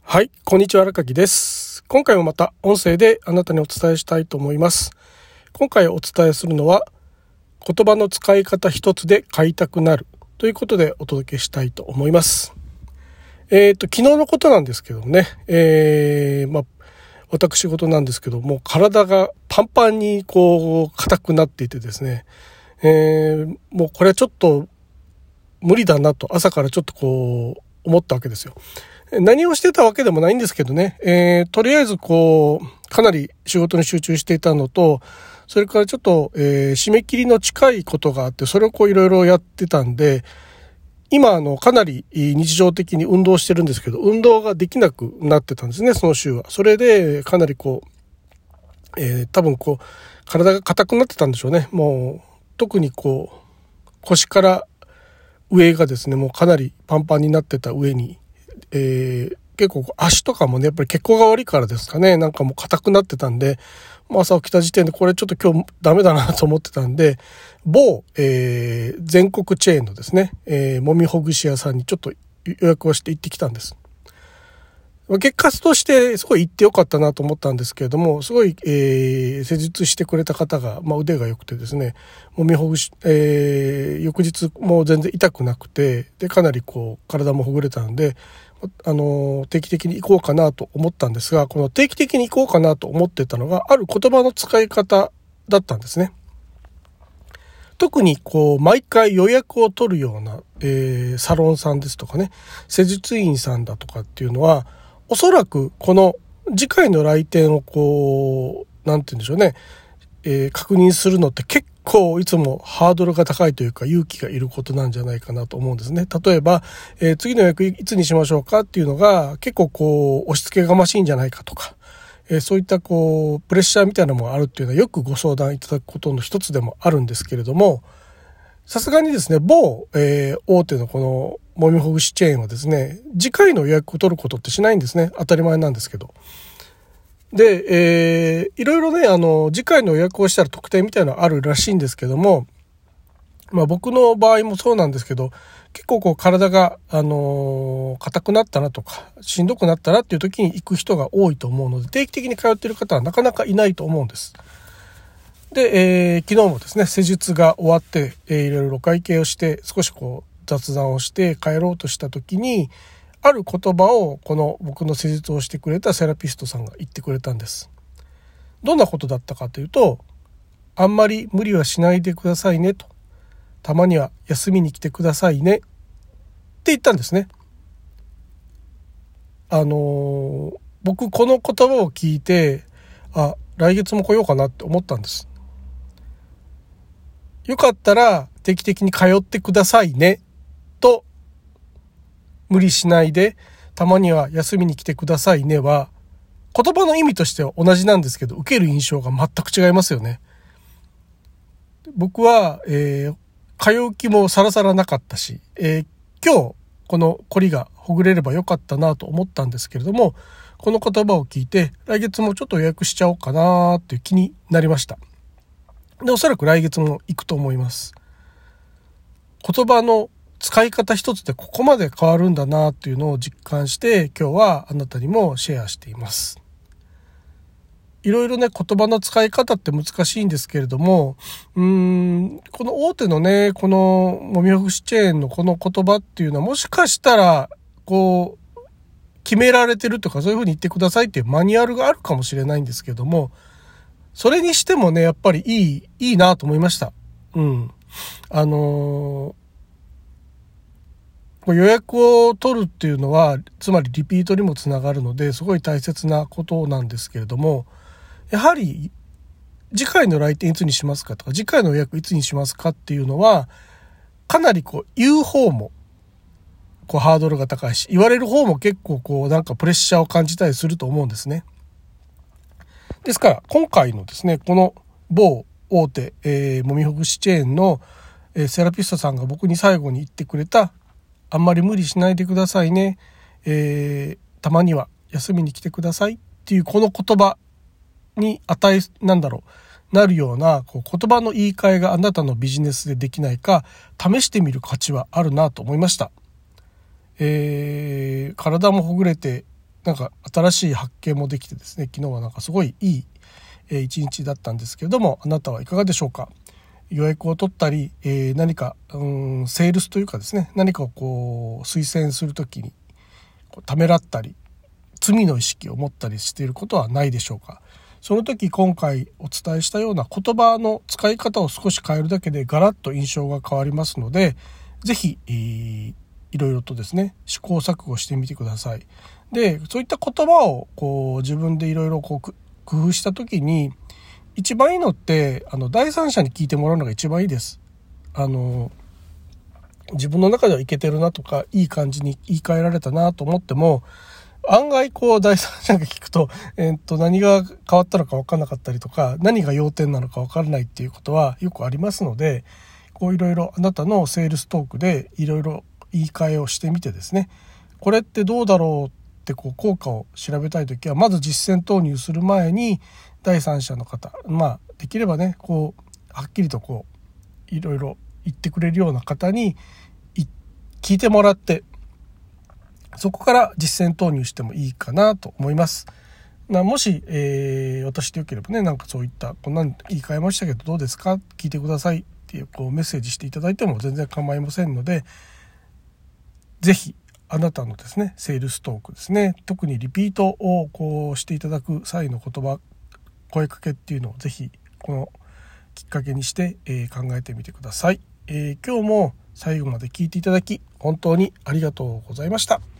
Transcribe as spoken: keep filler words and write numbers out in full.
はい、こんにちは、荒垣です。今回もまた音声であなたにお伝えしたいと思います。今回お伝えするのは、言葉の使い方一つで買いたくなるということでお届けしたいと思います。えっと、昨日のことなんですけどもね、えー、まあ、私事なんですけども、体がパンパンにこう、硬くなっていてですね、えー、もうこれはちょっと無理だなと朝からちょっとこう、思ったわけですよ。何をしてたわけでもないんですけどね、えー、とりあえずこうかなり仕事に集中していたのと、それからちょっと、えー、締め切りの近いことがあって、それをこういろいろやってたんで、今あのかなり日常的に運動してるんですけど、運動ができなくなってたんですね、その週は。それでかなりこう、えー、多分こう体が硬くなってたんでしょうね。もう特にこう腰から上がですね、もうかなりパンパンになってた上に、えー、結構足とかもね、やっぱり血行が悪いからですかね、なんかもう硬くなってたんで、朝起きた時点でこれちょっと今日ダメだなと思ってたんで、某、えー、全国チェーンのですね、えー、もみほぐし屋さんにちょっと予約をして行ってきたんです。結果としてすごい行ってよかったなと思ったんですけれども、すごい、えー、施術してくれた方が、まあ、腕が良くてですね、もみほぐし、えー、翌日もう全然痛くなくて、でかなりこう体もほぐれたので、あのー、定期的に行こうかなと思ったんですが、この定期的に行こうかなと思ってたのがある言葉の使い方だったんですね。特にこう毎回予約を取るような、えー、サロンさんですとかね、施術院さんだとかっていうのは、おそらくこの次回の来店をこう、なんて言うんでしょうね、えー、確認するのって結構いつもハードルが高いというか勇気がいることなんじゃないかなと思うんですね。例えば、えー、次の予約いつにしましょうかっていうのが結構こう押し付けがましいんじゃないかとか、えー、そういったこうプレッシャーみたいなのもあるっていうのはよくご相談いただくことの一つでもあるんですけれども、さすがにですね、某、えー、大手のこのもみほぐしチェーンはですね、次回の予約を取ることってしないんですね。当たり前なんですけど。で、えー、いろいろね、あの、次回の予約をしたら特典みたいなのあるらしいんですけども、まあ僕の場合もそうなんですけど、結構こう体が、あのー、硬くなったなとか、しんどくなったなっていう時に行く人が多いと思うので、定期的に通っている方はなかなかいないと思うんです。で、えー、昨日もですね、施術が終わって、えー、いろいろ会計をして、少しこう雑談をして帰ろうとした時に、ある言葉をこの僕の施術をしてくれたセラピストさんが言ってくれたんです。どんなことだったかというと、あんまり無理はしないでくださいねと。たまには休みに来てくださいねって言ったんですね。あのー、僕この言葉を聞いて、あ、来月も来ようかなって思ったんです。よかったら定期的に通ってくださいねと、無理しないでたまには休みに来てくださいねは、言葉の意味としては同じなんですけど、受ける印象が全く違いますよね。僕は、えー、通う気もさらさらなかったし、えー、今日このこりがほぐれればよかったなと思ったんですけれども、この言葉を聞いて来月もちょっと予約しちゃおうかなっていう気になりました。で、おそらく来月も行くと思います。言葉の使い方一つでここまで変わるんだなっていうのを実感して、今日はあなたにもシェアしています。いろいろね、言葉の使い方って難しいんですけれども、うーん、この大手のね、このもみほぐしチェーンのこの言葉っていうのは、もしかしたらこう決められてるとか、そういうふうに言ってくださいっていうマニュアルがあるかもしれないんですけども、それにしてもね、やっぱりいい、いいなと思いました。うん。あのー、予約を取るっていうのは、つまりリピートにもつながるので、すごい大切なことなんですけれども、やはり、次回の来店いつにしますかとか、次回の予約いつにしますかっていうのは、かなりこう、言う方も、こう、ハードルが高いし、言われる方も結構こう、なんかプレッシャーを感じたりすると思うんですね。ですから今回のですね、この某大手、えー、もみほぐしチェーンの、えー、セラピストさんが僕に最後に言ってくれた、あんまり無理しないでくださいね、えー、たまには休みに来てくださいっていうこの言葉に値なんだろうなるようなこう言葉の言い換えがあなたのビジネスでできないか試してみる価値はあるなと思いました。えー、体もほぐれてなんか新しい発見もできてですね、昨日はなんかすごいいい一日だったんですけれども、あなたはいかがでしょうか。予約を取ったり、えー、何かうんセールスというかですね、何かをこう推薦するときにこうためらったり罪の意識を持ったりしていることはないでしょうか。その時今回お伝えしたような言葉の使い方を少し変えるだけでガラッと印象が変わりますので、ぜひ、えー、いろいろとですね試行錯誤してみてください。で、そういった言葉をこう自分でいろいろこう工夫した時に一番いいのってあの第三者に聞いてもらうのが一番いいです。あの自分の中ではいけてるなとかいい感じに言い換えられたなと思っても、案外こう第三者が聞くと、えー、っと何が変わったのか分からなかったりとか、何が要点なのか分からないっていうことはよくありますので、こういろいろあなたのセールストークでいろいろ言い換えをしてみてですね、これってどうだろうってこう効果を調べたいときは、まず実践投入する前に第三者の方、まあできればねこうはっきりとこういろいろ言ってくれるような方に聞いてもらって、そこから実践投入してもいいかなと思います。まあ、もし、えー、私でよければね、なんかそういったこんなん言い換えましたけどどうですか、聞いてくださいっていう、こうメッセージしていただいても全然構いませんので、ぜひあなたのですねセールストークですね、特にリピートをこうしていただく際の言葉、声かけっていうのをぜひこのきっかけにして、えー、考えてみてください。えー、今日も最後まで聞いていただき本当にありがとうございました。